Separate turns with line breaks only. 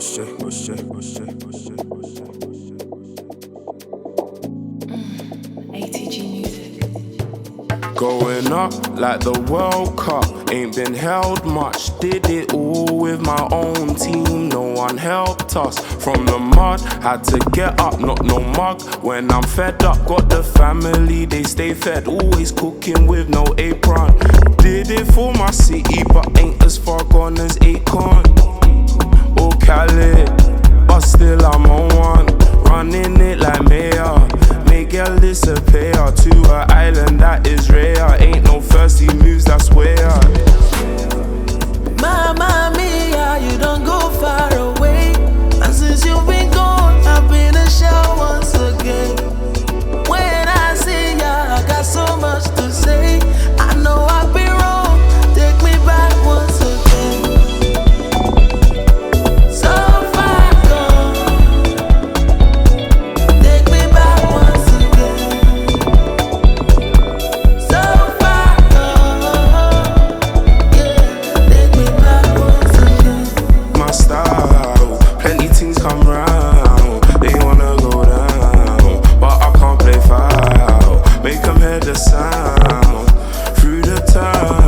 ATG Music.
Going up like the World Cup, ain't been held much. Did it all with my own team, no one helped us. From the mud, had to get up, not no mug. When I'm fed up, got the family, they stay fed. Always cooking with no apron. Did it for my city, but ain't as far gone as Akon or Cali, but still I'm on one. Running it like mayor, make girl disappear to an island that is rare. Ain't no thirsty moves, that's where.
Mamma mia, you don't go far away. And since you've been gone, I've been a shell once again. When I see ya, I got so much to say. I know I've been wrong, take me back once again. So far gone, take me back once again. So far gone, yeah, take me back once again.
My style, plenty things come round. They wanna go down, but I can't play foul. Make them hear the sound through the town.